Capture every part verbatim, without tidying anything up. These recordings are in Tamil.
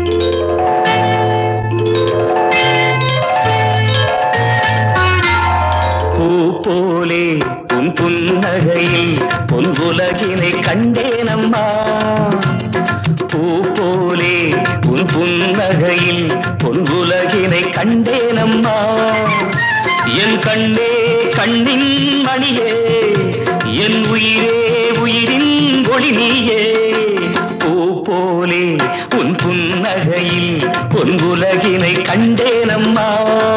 போலே உன் புன்னகையில் பொன் உலகினை கண்டேனம்மா. பூ போலே உன் புன்னகையில் பொன் உலகினை கண்டேனம்மா. என் கண்ணே கண்ணின் மணியே, என் உயிரே உயிரின் ஒளி நீயே. பூ போலே உன் புன்னகையில் பொன் உலகினை கண்டேனம்மா.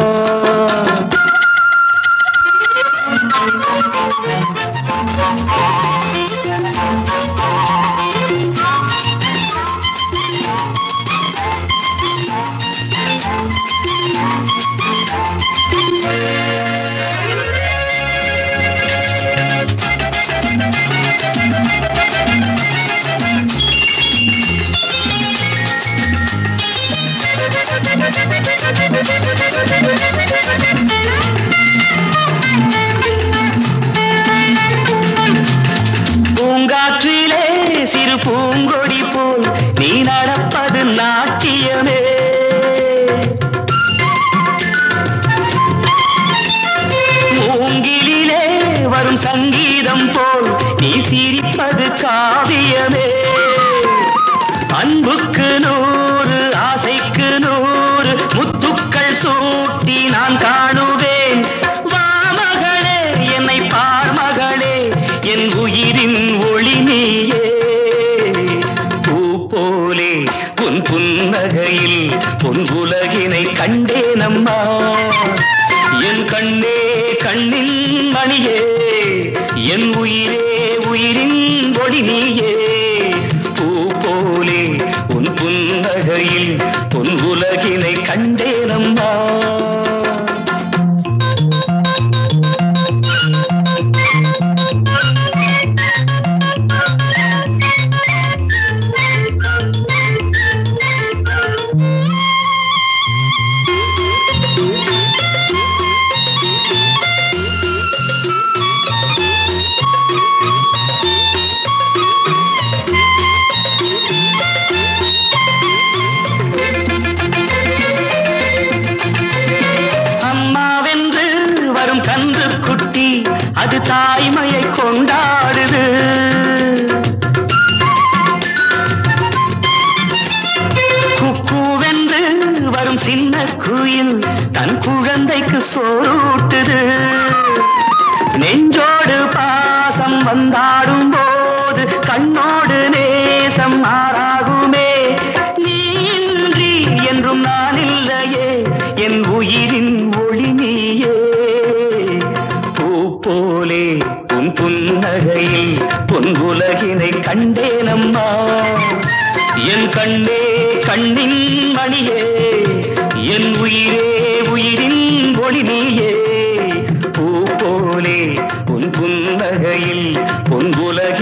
பூங்காற்றிலே சிறு பூங்கொடி போல் நீ நடப்பது நாட்டியமே. மூங்கிலே வரும் சங்கீதம் போல் நீ சிரிப்பது காவியமே. அன்புக்கு நூறு ஆசைக்கு நூறு முத்துக்கள் சூட்டி நான் காணுவேன். வா மகளே என்னை பார் மகளே, என் உயிரின் ஒளி நீயே. பூ போலே உன் புன்னகையில் பொன் உலகினை கண்டேனம்மா. என் கண்ணே கண்ணின் மணியே, என் உயிரே உயிரின் ஒளி நீயே. பூ போலே உன் புன்னகையில் பொன் உலகினை கண்டேனம்மா. கன்று குட்டி அது தாய்மையை கொண்டாடுது. குக்கூவென்று வரும் சின்ன குயில் தன் குழந்தைக்கு சோறுட்டுது. நெஞ்சோடு பாசம் வந்தாடும் போது கண்ணோடு நேசம் மாறாகுமே. நீ இன்றி என்றும் நான் இல்லையே, என் உயிரின் ஒளி நீயே. போலே உன் புன்னகையில் பொன் உலகினை கண்டேனம்மா. என் கண்ணே கண்ணின் மணியே, என் உயிரே உயிரின் ஒளி நீயே. பூ போலே உன் புன்னகையில் பொன் உலகினை